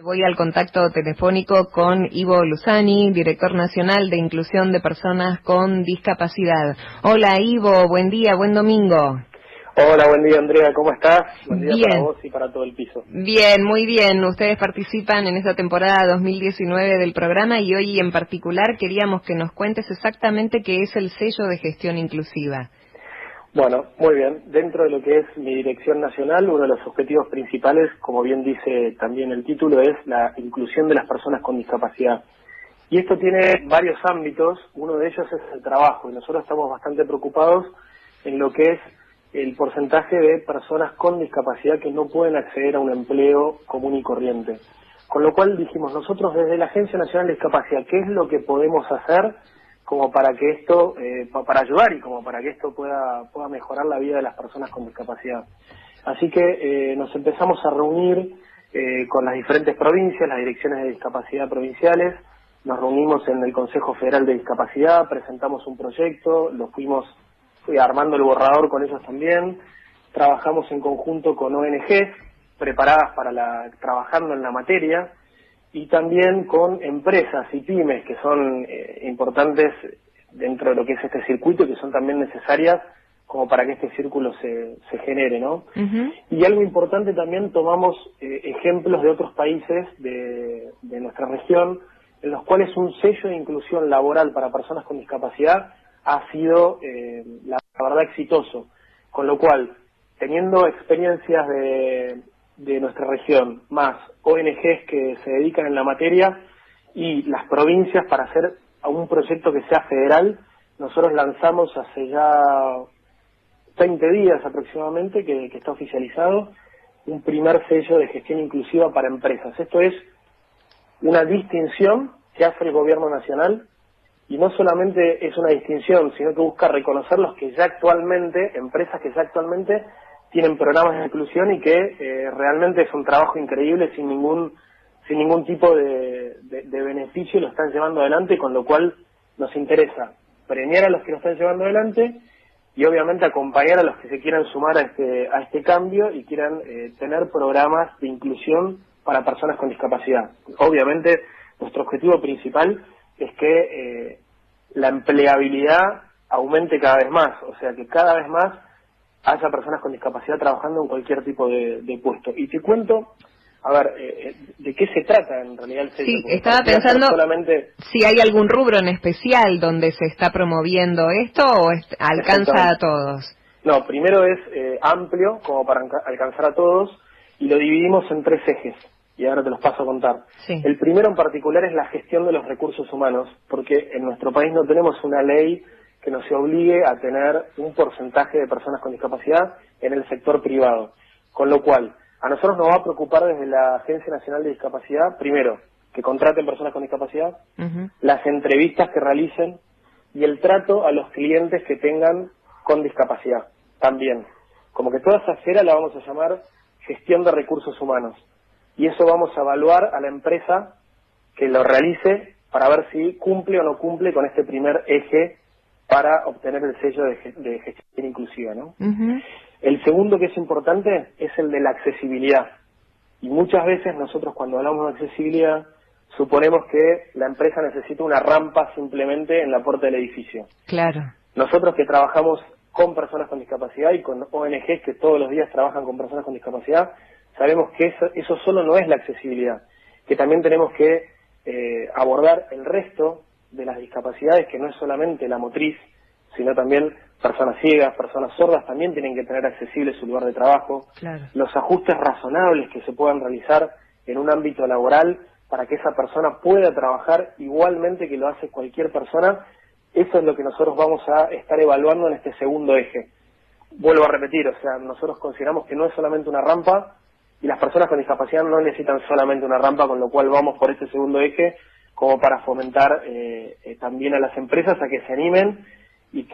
Voy al contacto telefónico con Ivo Luzani, director nacional de Inclusión de Personas con Discapacidad. Hola Ivo, buen día, buen domingo. Hola, buen día Andrea, ¿cómo estás? Buen día para Bien. vos y para todo el piso. Bien, muy bien. Ustedes participan en esta temporada 2019 del programa y hoy en particular queríamos que nos cuentes exactamente qué es el sello de gestión inclusiva. Bueno, muy bien. Dentro de lo que es mi dirección nacional, uno de los objetivos principales, como bien dice también el título, es la inclusión de las personas con discapacidad. Y esto tiene varios ámbitos, uno de ellos es el trabajo, y nosotros estamos bastante preocupados en lo que es el porcentaje de personas con discapacidad que no pueden acceder a un empleo común y corriente. Con lo cual dijimos nosotros desde la Agencia Nacional de Discapacidad, ¿qué es lo que podemos hacer como para que esto, para ayudar y como para que esto pueda mejorar la vida de las personas con discapacidad? Así que nos empezamos a reunir con las diferentes provincias, las direcciones de discapacidad provinciales, nos reunimos en el Consejo Federal de Discapacidad, presentamos un proyecto, fui armando el borrador con ellos también, trabajamos en conjunto con ONGs preparadas trabajando en la materia, y también con empresas y pymes que son importantes dentro de lo que es este circuito y que son también necesarias como para que este círculo se genere, ¿no? Uh-huh. Y algo importante también, tomamos ejemplos de otros países de nuestra región, en los cuales un sello de inclusión laboral para personas con discapacidad ha sido, la verdad, exitoso. Con lo cual, teniendo experiencias de nuestra región, más ONGs que se dedican en la materia y las provincias para hacer un proyecto que sea federal, nosotros lanzamos hace ya 20 días aproximadamente, que está oficializado, un primer sello de gestión inclusiva para empresas. Esto es una distinción que hace el gobierno nacional, y no solamente es una distinción, sino que busca reconocer los que ya actualmente, empresas que ya actualmente tienen programas de inclusión y que realmente es un trabajo increíble sin ningún tipo de beneficio, lo están llevando adelante, con lo cual nos interesa premiar a los que lo están llevando adelante y obviamente acompañar a los que se quieran sumar a este cambio y quieran tener programas de inclusión para personas con discapacidad. Obviamente nuestro objetivo principal es que la empleabilidad aumente cada vez más, o sea que cada vez más haya personas con discapacidad trabajando en cualquier tipo de puesto. Y te cuento, a ver, de qué se trata en realidad el sello. Sí, estaba pensando si hay algún rubro en especial donde se está promoviendo esto o alcanza a todos. No, primero es amplio, como para alcanzar a todos, y lo dividimos en 3 ejes, y ahora te los paso a contar. Sí. El primero en particular es la gestión de los recursos humanos, porque en nuestro país no tenemos una ley que nos obligue a tener un porcentaje de personas con discapacidad en el sector privado. Con lo cual, a nosotros nos va a preocupar desde la Agencia Nacional de Discapacidad, primero, que contraten personas con discapacidad, Uh-huh. las entrevistas que realicen y el trato a los clientes que tengan con discapacidad, también. Como que toda esa esfera la vamos a llamar gestión de recursos humanos. Y eso vamos a evaluar a la empresa que lo realice para ver si cumple o no cumple con este primer eje para obtener el sello de gestión inclusiva, ¿no? Uh-huh. El segundo, que es importante, es el de la accesibilidad. Y muchas veces nosotros, cuando hablamos de accesibilidad, suponemos que la empresa necesita una rampa simplemente en la puerta del edificio. Claro. Nosotros que trabajamos con personas con discapacidad y con ONGs que todos los días trabajan con personas con discapacidad, sabemos que eso solo no es la accesibilidad, que también tenemos que abordar el resto de las discapacidades, que no es solamente la motriz, sino también personas ciegas, personas sordas también tienen que tener accesible su lugar de trabajo, Claro. los ajustes razonables que se puedan realizar en un ámbito laboral para que esa persona pueda trabajar igualmente que lo hace cualquier persona. Eso es lo que nosotros vamos a estar evaluando en este segundo eje. Vuelvo a repetir, o sea, nosotros consideramos que no es solamente una rampa y las personas con discapacidad no necesitan solamente una rampa, con lo cual vamos por este segundo eje como para fomentar también a las empresas a que se animen y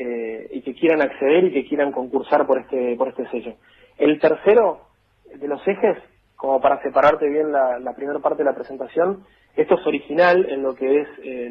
que quieran acceder y que quieran concursar por este sello. El tercero de los ejes, como para separarte bien la primera parte de la presentación, esto es original en lo que es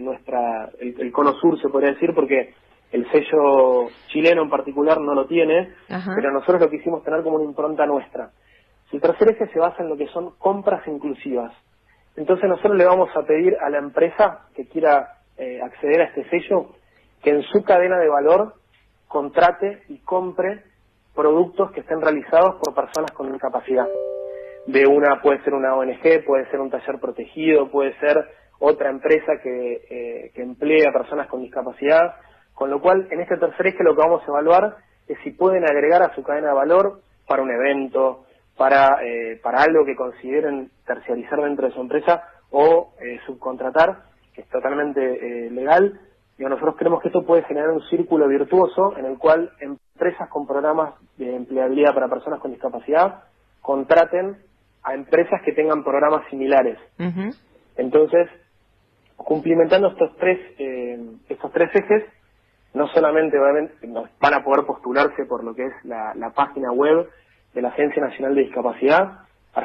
el cono sur, se podría decir, porque el sello chileno en particular no lo tiene, Ajá. pero nosotros lo quisimos tener como una impronta nuestra. El tercer eje se basa en lo que son compras inclusivas. Entonces nosotros le vamos a pedir a la empresa que quiera acceder a este sello que en su cadena de valor contrate y compre productos que estén realizados por personas con discapacidad. Puede ser una ONG, puede ser un taller protegido, puede ser otra empresa que emplee a personas con discapacidad, con lo cual en este tercer eje lo que vamos a evaluar es si pueden agregar a su cadena de valor para un evento, para algo que consideren terciarizar dentro de su empresa o subcontratar, que es totalmente legal. Y nosotros creemos que esto puede generar un círculo virtuoso en el cual empresas con programas de empleabilidad para personas con discapacidad contraten a empresas que tengan programas similares. Uh-huh. Entonces, cumplimentando estos tres ejes, no solamente van a poder postularse por lo que es la página web de la Agencia Nacional de Discapacidad,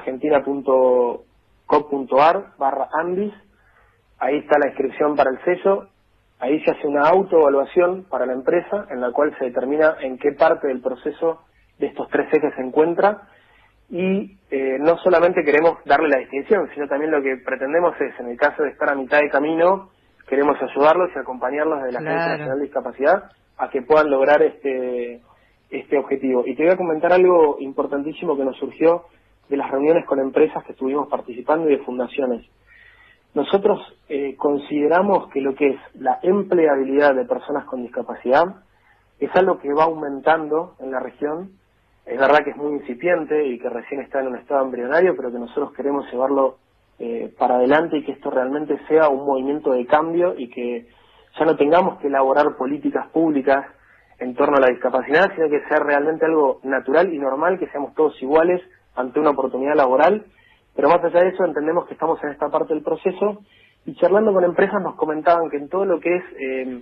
argentina.gov.ar/ANDIS, ahí está la inscripción para el sello, ahí se hace una autoevaluación para la empresa en la cual se determina en qué parte del proceso de estos tres ejes se encuentra y no solamente queremos darle la distinción, sino también lo que pretendemos es, en el caso de estar a mitad de camino, queremos ayudarlos y acompañarlos de la Agencia Nacional de Discapacidad a que puedan lograr este objetivo. Y te voy a comentar algo importantísimo que nos surgió de las reuniones con empresas que estuvimos participando y de fundaciones. Nosotros consideramos que lo que es la empleabilidad de personas con discapacidad es algo que va aumentando en la región. Es verdad que es muy incipiente y que recién está en un estado embrionario, pero que nosotros queremos llevarlo para adelante y que esto realmente sea un movimiento de cambio y que ya no tengamos que elaborar políticas públicas en torno a la discapacidad, sino que sea realmente algo natural y normal, que seamos todos iguales ante una oportunidad laboral. Pero más allá de eso, entendemos que estamos en esta parte del proceso y charlando con empresas nos comentaban que en todo lo que es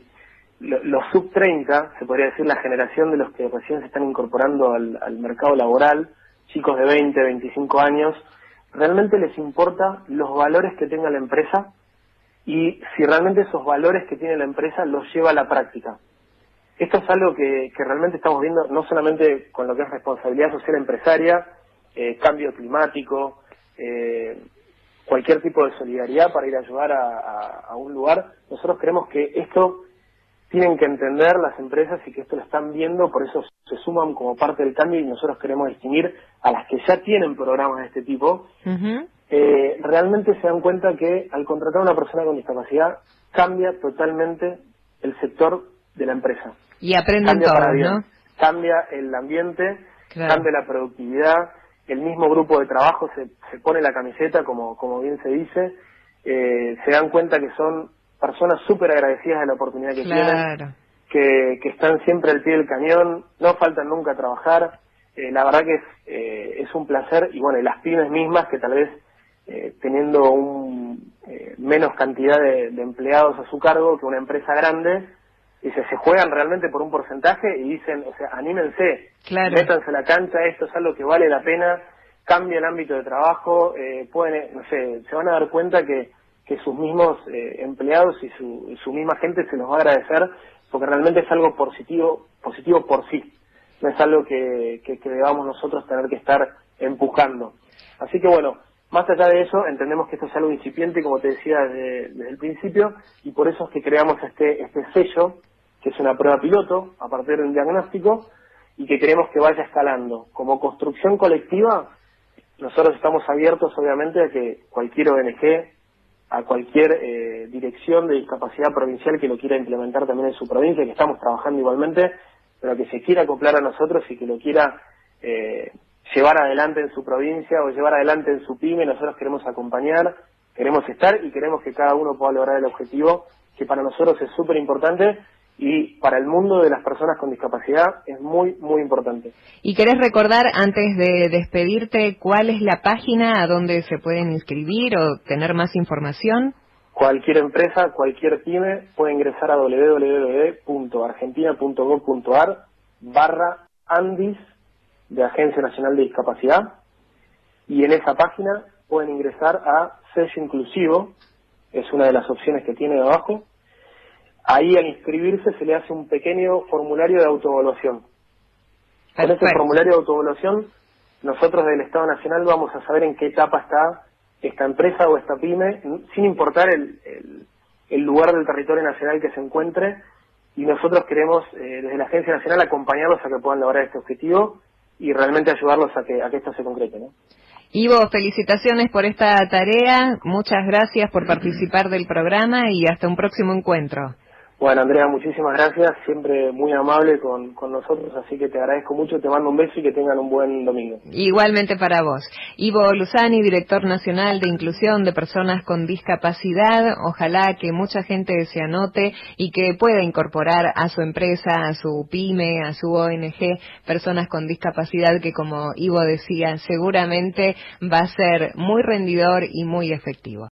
los sub-30, se podría decir la generación de los que recién se están incorporando al mercado laboral, chicos de 20, 25 años, realmente les importa los valores que tenga la empresa y si realmente esos valores que tiene la empresa los lleva a la práctica. Esto es algo que realmente estamos viendo no solamente con lo que es responsabilidad social empresaria, cambio climático, cualquier tipo de solidaridad para ir a ayudar a un lugar. Nosotros creemos que esto tienen que entender las empresas y que esto lo están viendo, por eso se suman como parte del cambio y nosotros queremos distinguir a las que ya tienen programas de este tipo. Uh-huh. Realmente se dan cuenta que al contratar a una persona con discapacidad cambia totalmente el sector de la empresa. Y aprenden todos, ¿no? Cambia el ambiente, claro. Cambia la productividad, el mismo grupo de trabajo se pone la camiseta, como bien se dice, se dan cuenta que son personas súper agradecidas de la oportunidad que tienen, que están siempre al pie del cañón, no faltan nunca a trabajar. La verdad que es un placer, y bueno, y las pymes mismas que tal vez teniendo menos cantidad de empleados a su cargo que una empresa grande, se juegan realmente por un porcentaje y dicen, o sea, anímense, métanse a la cancha, esto es algo que vale la pena, cambia el ámbito de trabajo, se van a dar cuenta que sus mismos empleados y su misma gente se los va a agradecer, porque realmente es algo positivo por sí, no es algo que debamos nosotros tener que estar empujando. Así que bueno, más allá de eso, entendemos que esto es algo incipiente, como te decía desde el principio, y por eso es que creamos este sello, que es una prueba piloto, a partir de un diagnóstico, y que queremos que vaya escalando. Como construcción colectiva, nosotros estamos abiertos, obviamente, a que cualquier ONG, a cualquier dirección de discapacidad provincial que lo quiera implementar también en su provincia, que estamos trabajando igualmente, pero que se quiera acoplar a nosotros y que lo quiera llevar adelante en su provincia o llevar adelante en su pyme, nosotros queremos acompañar, queremos estar y queremos que cada uno pueda lograr el objetivo, que para nosotros es súper importante y para el mundo de las personas con discapacidad es muy, muy importante. ¿Y querés recordar, antes de despedirte, cuál es la página a donde se pueden inscribir o tener más información? Cualquier empresa, cualquier pyme puede ingresar a www.argentina.gov.ar/ANDIS de Agencia Nacional de Discapacidad, y en esa página pueden ingresar a sello inclusivo, es una de las opciones que tiene de abajo. Ahí al inscribirse se le hace un pequeño formulario de autoevaluación. Con ese formulario de autoevaluación nosotros del Estado Nacional vamos a saber en qué etapa está esta empresa o esta pyme, sin importar el lugar del territorio nacional que se encuentre, y nosotros queremos desde la Agencia Nacional acompañarlos a que puedan lograr este objetivo y realmente ayudarlos a que esto se concrete, ¿no? Ivo, felicitaciones por esta tarea, muchas gracias por participar del programa y hasta un próximo encuentro. Bueno, Andrea, muchísimas gracias, siempre muy amable con nosotros, así que te agradezco mucho, te mando un beso y que tengan un buen domingo. Igualmente para vos. Ivo Luzani, director nacional de inclusión de personas con discapacidad, ojalá que mucha gente se anote y que pueda incorporar a su empresa, a su pyme, a su ONG, personas con discapacidad que, como Ivo decía, seguramente va a ser muy rendidor y muy efectivo.